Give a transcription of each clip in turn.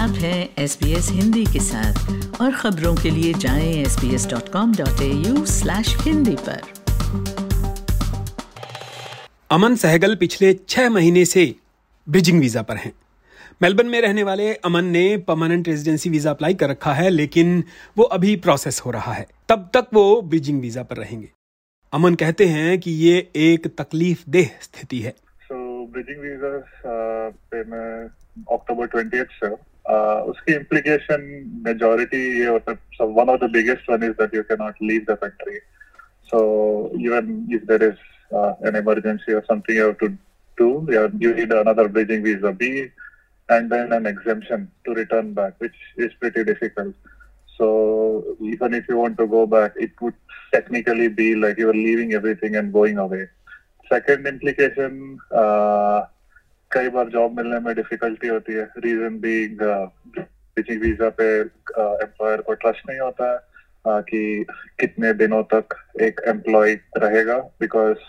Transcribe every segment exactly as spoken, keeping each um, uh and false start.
आप हैं S B S Hindi के साथ और खबरों के लिए जाएं S B S dot com dot A U slash Hindi पर। अमन सहगल पिछले छह महीने से ब्रिजिंग वीजा पर हैं। मेलबर्न में रहने वाले अमन ने परमानेंट रेजिडेंसी वीजा अप्लाई कर रखा है, लेकिन वो अभी प्रोसेस हो रहा है। तब तक वो ब्रिजिंग वीजा पर रहेंगे। अमन कहते हैं कि ये एक तकलीफ देह स्थिति है। सो ब्रिजिंग वीजा पे मैं अक्टूबर ट्वेंटिएथ से uh, उसकी इम्प्लीकेशन मेजॉरिटी ये होता है। So one of the biggest one is that you can not leave the country. So even if there is an emergency or something you have to do, you need another bridging visa B and then an exemption to return back, which is pretty difficult. So even if you want to go back, it would technically be like you are leaving everything and going away. Second implication, uh, कई बार job मिलने में difficulty होती है। Reason being bridging visa पे employer को trust नहीं होता है uh, कि कितने दिनों तक एक एम्प्लॉय रहेगा, बिकॉज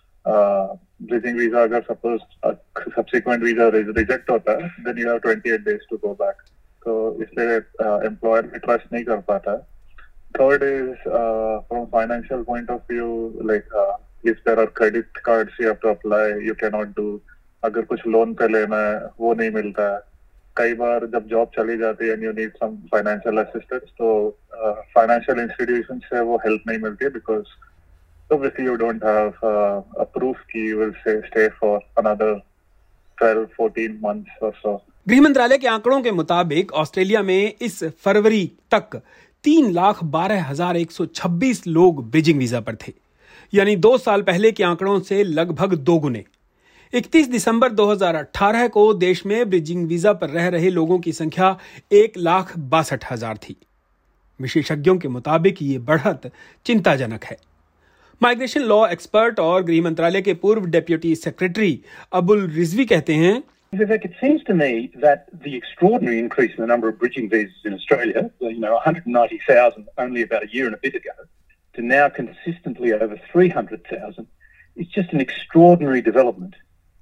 ब्रिजिंग वीजा अगर सपोज सब्सिक्वेंट वीजा रिजेक्ट होता है then you have twenty eight days to go back. तो इसलिए एम्प्लॉयर भी ट्रस्ट नहीं कर पाता है। Third is from financial point of view, like if there are credit cards you have to apply, you can not do. अगर कुछ loan पे लेना है वो नहीं मिलता है। कई बार जब जॉब चली जाती है and you need some financial assistance, तो फाइनेंशियल uh, इंस्टीट्यूशन से वो हेल्प नहीं मिलती है, because obviously you don't have uh, a proof कि you will stay, stay for another twelve fourteen months or so. गृह मंत्रालय के आंकड़ों के मुताबिक ऑस्ट्रेलिया में इस फरवरी तक तीन लाख बारह हजार एक सौ छब्बीस लोग ब्रिजिंग वीजा पर थे, यानी दो साल पहले के आंकड़ों से लगभग दो गुने। इकतीस दिसंबर दो हज़ार अठारह को देश में ब्रिजिंग वीजा पर रह रहे लोगों की संख्या एक लाख बासठ हजार थी। विशेषज्ञों के मुताबिक ये बढ़त चिंताजनक है। माइग्रेशन लॉ एक्सपर्ट और गृह मंत्रालय के पूर्व डेप्यूटी सेक्रेटरी अबुल रिजवी कहते हैं, Vivek, it seems to me that the extraordinary increase in the number of bridging visas in Australia, you know, one hundred ninety thousand only about a year and a bit ago, to now consistently over three hundred thousand, is just an extraordinary development.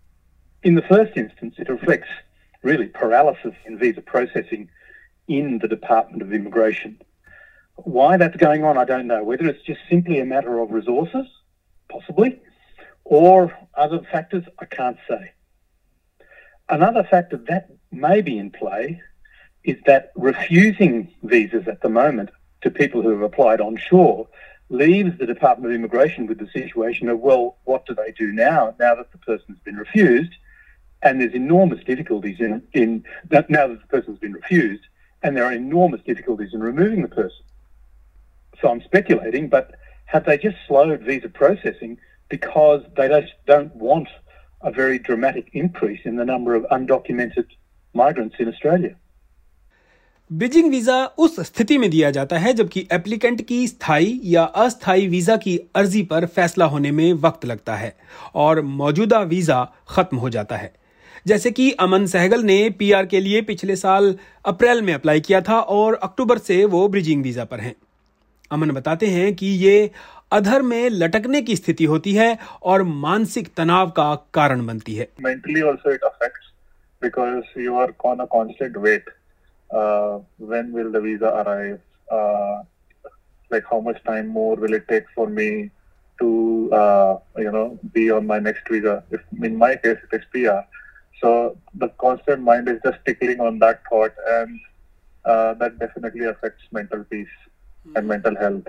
In the first instance, it reflects really paralysis in visa processing in the Department of Immigration. Why that's going on, I don't know. Whether it's just simply a matter of resources, possibly, or other factors, I can't say. Another factor that may be in play is that refusing visas at the moment to people who have applied onshore leaves the Department of Immigration with the situation of, well, what do they do now, now that the person's been refused? And there's enormous difficulties in, in now that the person's been refused, and there are enormous difficulties in removing the person. So I'm speculating, but have they just slowed visa processing because they just don't want a very dramatic increase in the number of undocumented migrants in Australia? Bridging visa उस स्थिति में दिया जाता है जबकि applicant की स्थायी या अस्थायी वीजा की अर्जी पर फैसला होने में वक्त लगता है और मौजूदा वीजा खत्म हो जाता है। जैसे कि अमन सहगल ने पीआर के लिए पिछले साल अप्रैल में अप्लाई किया था और अक्टूबर से वो ब्रिजिंग वीजा पर हैं। अमन बताते हैं कि ये अधर में लटकने की स्थिति होती है और मानसिक तनाव का कारण बनती है। Mentally also it affects because you are on a constant wait. Uh, when will the visa arrive? Uh, like how much time more will it take for me to, uh, you know, be on my next visa? If in my case it is P R, so the constant mind is just tickling on that thought, and uh, that definitely affects mental peace and mental health,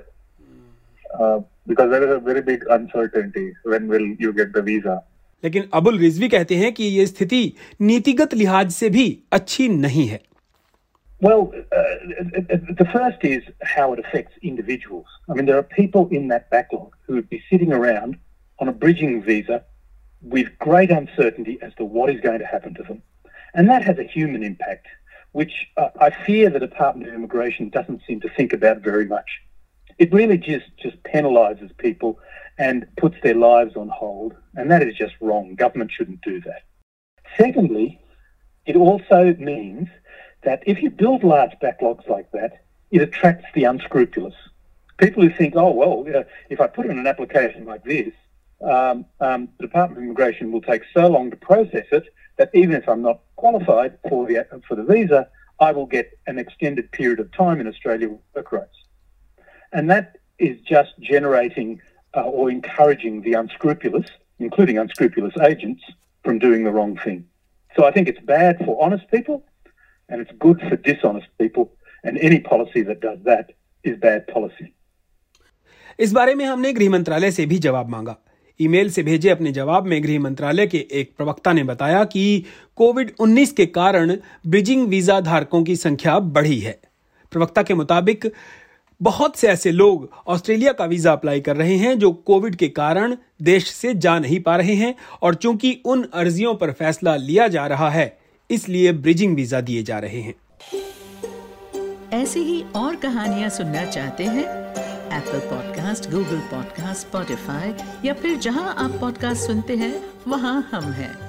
uh, because there is a very big uncertainty when will you get the visa. लेकिन अबुल रिजवी कहते हैं कि ये स्थिति नीतिगत लिहाज से भी अच्छी नहीं है। Well, uh, the first is how it affects individuals. I mean, there are people in that backlog who would be sitting around on a bridging visa with great uncertainty as to what is going to happen to them. And that has a human impact, which uh, I fear the Department of Immigration doesn't seem to think about very much. It really just, just penalises people and puts their lives on hold, and that is just wrong. Government shouldn't do that. Secondly, it also means that if you build large backlogs like that, it attracts the unscrupulous. People who think, oh, well, you know, if I put in an application like this, um, um, the Department of Immigration will take so long to process it that even if I'm not qualified for the, for the visa, I will get an extended period of time in Australia with work rights. And that is just generating uh, or encouraging the unscrupulous, including unscrupulous agents, from doing the wrong thing. So I think it's bad for honest people and it's good for dishonest people, and any policy that does that is bad policy. इस बारे में हमने गृह मंत्रालय से भी जवाब मांगा। ईमेल से भेजे अपने जवाब में गृह मंत्रालय के एक प्रवक्ता ने बताया कि कोविड उन्नीस के कारण ब्रिजिंग वीजा धारकों की संख्या बढ़ी है। प्रवक्ता के मुताबिक बहुत से ऐसे लोग ऑस्ट्रेलिया का वीजा अप्लाई कर रहे हैं जो कोविड के कारण देश से जा नहीं पा रहे हैं, और चूंकि उन अर्जियों पर फैसला लिया जा रहा है इसलिए ब्रिजिंग वीजा दिए जा रहे हैं। ऐसी ही और कहानियां सुनना चाहते हैं? Apple podcast, Google podcast, Spotify या फिर जहां आप पॉडकास्ट सुनते हैं वहां हम हैं।